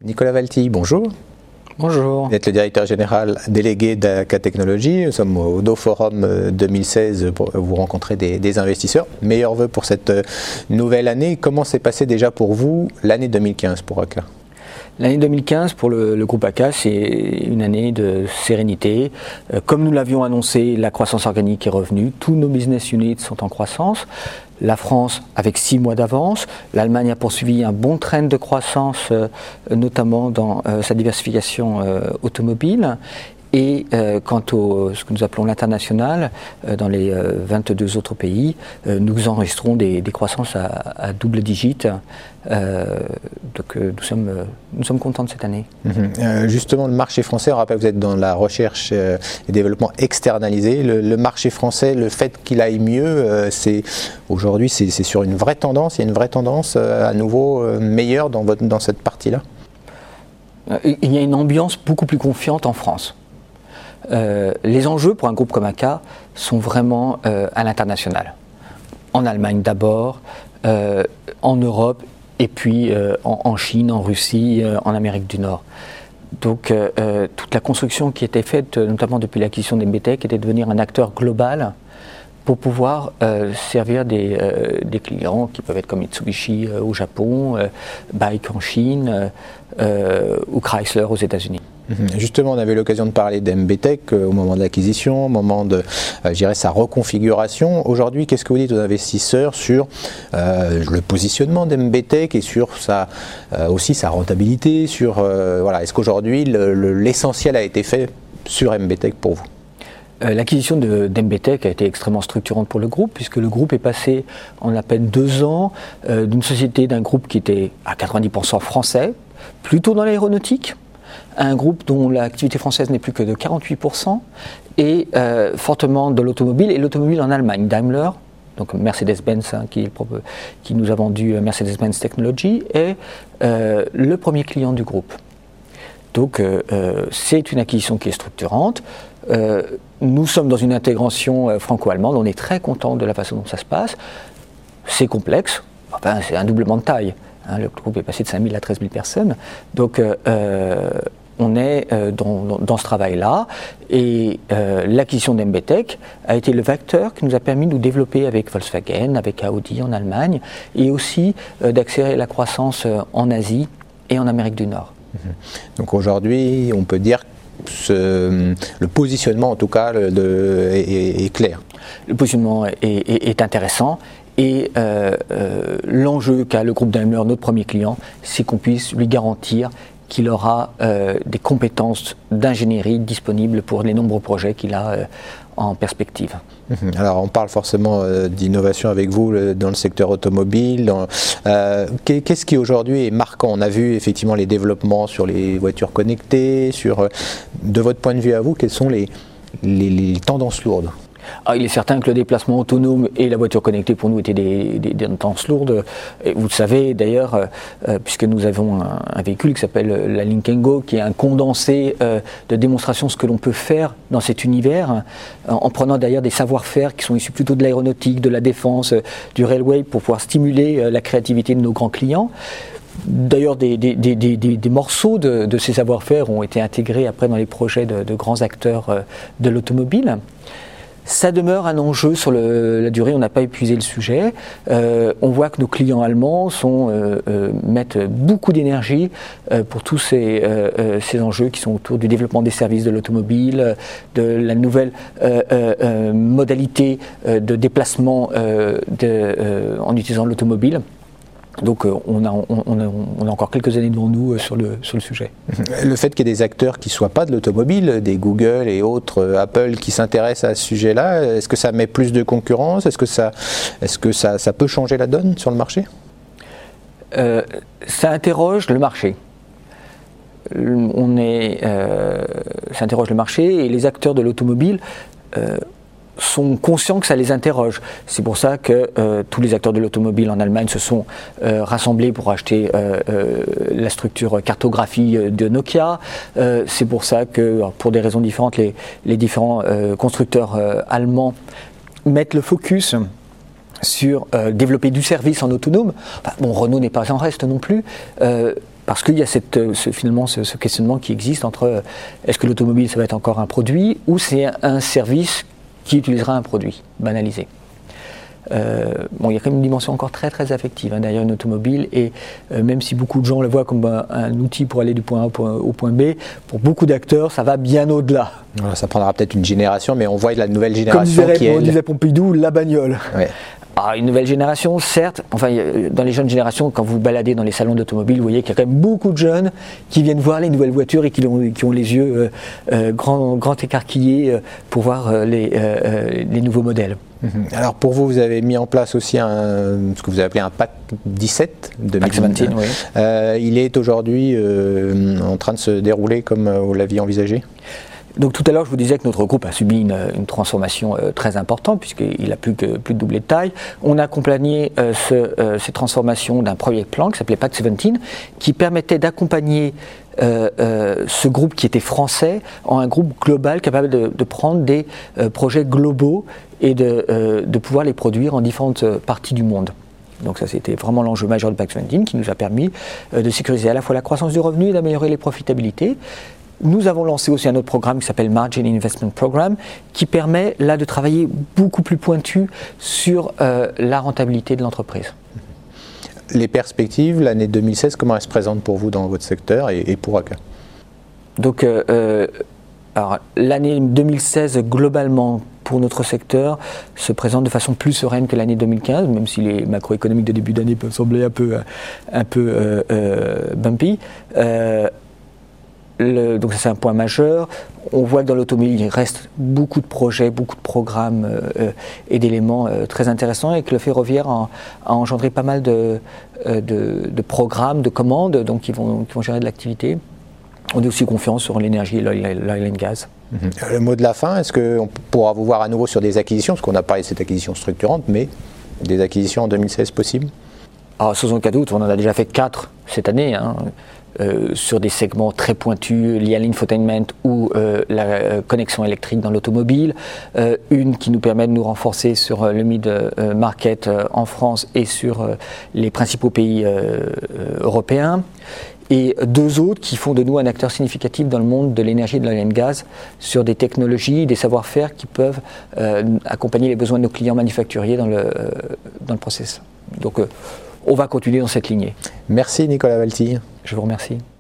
Nicolas Valti, bonjour. Bonjour. Vous êtes le directeur général délégué d'ACA Technologies. Nous sommes au Do Forum 2016 pour vous rencontrer des investisseurs. Meilleurs vœux pour cette nouvelle année. Comment s'est passée déjà pour vous l'année 2015 pour ACA ? L'année 2015 pour le groupe ACA, c'est une année de sérénité. Comme nous l'avions annoncé, la croissance organique est revenue. Tous nos business units sont en croissance. La France avec 6 mois d'avance. L'Allemagne a poursuivi un bon trend de croissance, notamment dans sa diversification automobile. Et quant à ce que nous appelons l'international, dans les 22 autres pays, nous enregistrons des croissances à double digit. Donc nous sommes contents de cette année. Justement, le marché français, on rappelle que vous êtes dans la recherche et développement externalisé. Le marché français, le fait qu'il aille mieux, aujourd'hui c'est sur une vraie tendance. Il y a une vraie tendance à nouveau meilleure dans cette partie-là. Il y a une ambiance beaucoup plus confiante en France. Les enjeux pour un groupe comme ACA sont vraiment à l'international. En Allemagne d'abord, en Europe et puis en Chine, en Russie, en Amérique du Nord. Donc toute la construction qui était faite, notamment depuis l'acquisition d'MBTech, était de devenir un acteur global pour pouvoir servir des clients qui peuvent être comme Mitsubishi au Japon, BAIC en Chine ou Chrysler aux États-Unis. Justement, on avait l'occasion de parler d'MBTech au moment de l'acquisition, au moment de sa reconfiguration. Aujourd'hui, qu'est-ce que vous dites aux investisseurs sur le positionnement d'MBTech et sur aussi sa rentabilité, sur est-ce qu'aujourd'hui l'essentiel a été fait sur MBTech pour vous ? L'acquisition d'MBTech a été extrêmement structurante pour le groupe, puisque le groupe est passé en à peine 2 ans d'un groupe qui était à 90% français, plutôt dans l'aéronautique, à un groupe dont l'activité française n'est plus que de 48%, et fortement de l'automobile, et l'automobile en Allemagne, Daimler, donc Mercedes-Benz qui nous a vendu Mercedes-Benz Technology, est le premier client du groupe. Donc c'est une acquisition qui est structurante. Nous sommes dans une intégration franco-allemande, on est très content de la façon dont ça se passe. C'est complexe, enfin, c'est un doublement de taille. Le groupe est passé de 5 000 à 13 000 personnes. Donc on est dans ce travail-là. Et l'acquisition d'MBTech a été le vecteur qui nous a permis de nous développer avec Volkswagen, avec Audi en Allemagne, et aussi d'accélérer la croissance en Asie et en Amérique du Nord. Donc aujourd'hui, on peut dire que le positionnement, en tout cas, est clair. Le positionnement est intéressant et l'enjeu qu'a le groupe Daimler, notre premier client, c'est qu'on puisse lui garantir qu'il aura des compétences d'ingénierie disponibles pour les nombreux projets qu'il a en perspective. Alors on parle forcément d'innovation avec vous dans le secteur automobile. Qu'est-ce qui aujourd'hui est marquant ? On a vu effectivement les développements sur les voitures connectées. De votre point de vue à vous, quelles sont les tendances lourdes ? Il est certain que le déplacement autonome et la voiture connectée pour nous étaient des tendances lourdes. Et vous le savez d'ailleurs, puisque nous avons un véhicule qui s'appelle la Lynk & Go, qui est un condensé de démonstration de ce que l'on peut faire dans cet univers, en prenant d'ailleurs des savoir-faire qui sont issus plutôt de l'aéronautique, de la défense, du railway, pour pouvoir stimuler la créativité de nos grands clients. D'ailleurs, des morceaux de ces savoir-faire ont été intégrés après dans les projets de grands acteurs de l'automobile. Ça demeure un enjeu sur la durée, on n'a pas épuisé le sujet. On voit que nos clients allemands mettent beaucoup d'énergie pour tous ces enjeux qui sont autour du développement des services de l'automobile, de la nouvelle modalité de déplacement en utilisant l'automobile. Donc on a encore quelques années devant nous sur le sujet. Le fait qu'il y ait des acteurs qui ne soient pas de l'automobile, des Google et autres, Apple, qui s'intéressent à ce sujet-là, est-ce que ça met plus de concurrence ? Est-ce que ça peut changer la donne sur le marché ? Ça interroge le marché. Ça interroge le marché et les acteurs de l'automobile sont conscients que ça les interroge. C'est pour ça que tous les acteurs de l'automobile en Allemagne se sont rassemblés pour acheter la structure cartographie de Nokia. C'est pour ça que, pour des raisons différentes, les différents constructeurs allemands mettent le focus sur développer du service en autonome. Bon, Renault n'est pas en reste non plus. Parce qu'il y a finalement ce questionnement qui existe entre est-ce que l'automobile ça va être encore un produit ou c'est un service qui utilisera un produit banalisé. Il y a quand même une dimension encore très très affective derrière une automobile et même si beaucoup de gens le voient comme un outil pour aller du point A au point B, pour beaucoup d'acteurs ça va bien au-delà. Voilà, ça prendra peut-être une génération, mais on voit la nouvelle génération comme disait Pompidou, la bagnole. Ouais. Alors, une nouvelle génération, certes, dans les jeunes générations, quand vous baladez dans les salons d'automobile, vous voyez qu'il y a quand même beaucoup de jeunes qui viennent voir les nouvelles voitures et qui ont les yeux grand écarquillés pour voir les nouveaux modèles. Alors pour vous, vous avez mis en place aussi ce que vous avez appelé un PAC 17 2017, oui. Il est aujourd'hui en train de se dérouler comme vous l'aviez envisagé ? Donc tout à l'heure, je vous disais que notre groupe a subi une transformation très importante puisqu'il a plus de doubler de taille. On a accompagné ces transformations d'un premier plan qui s'appelait PAC 17 qui permettait d'accompagner ce groupe qui était français en un groupe global capable de prendre des projets globaux et de pouvoir les produire en différentes parties du monde. Donc ça c'était vraiment l'enjeu majeur de PAC 17 qui nous a permis de sécuriser à la fois la croissance du revenu et d'améliorer les profitabilités. Nous avons lancé aussi un autre programme qui s'appelle Margin Investment Program qui permet là de travailler beaucoup plus pointu sur la rentabilité de l'entreprise. Les perspectives, l'année 2016, comment elle se présente pour vous dans votre secteur et pour ACA ? Donc alors, l'année 2016 globalement pour notre secteur se présente de façon plus sereine que l'année 2015, même si les macroéconomiques de début d'année peuvent sembler un peu bumpy. Donc ça c'est un point majeur. On voit que dans l'automobile il reste beaucoup de projets, beaucoup de programmes et d'éléments très intéressants et que le ferroviaire a engendré pas mal de programmes, de commandes donc qui vont gérer de l'activité. On a aussi confiance sur l'énergie et l'oil and gas. Le mot de la fin, est-ce qu'on pourra vous voir à nouveau sur des acquisitions, parce qu'on a parlé de cette acquisition structurante, mais des acquisitions en 2016 possibles ? Alors sans aucun doute, on en a déjà fait 4 cette année. Sur des segments très pointus liés à l'infotainment ou la connexion électrique dans l'automobile, une qui nous permet de nous renforcer sur le mid-market en France et sur les principaux pays européens, et 2 autres qui font de nous un acteur significatif dans le monde de l'énergie et de l'oil and gas sur des technologies, des savoir-faire qui peuvent accompagner les besoins de nos clients manufacturiers dans le process. Donc on va continuer dans cette lignée. Merci Nicolas Valty. Je vous remercie.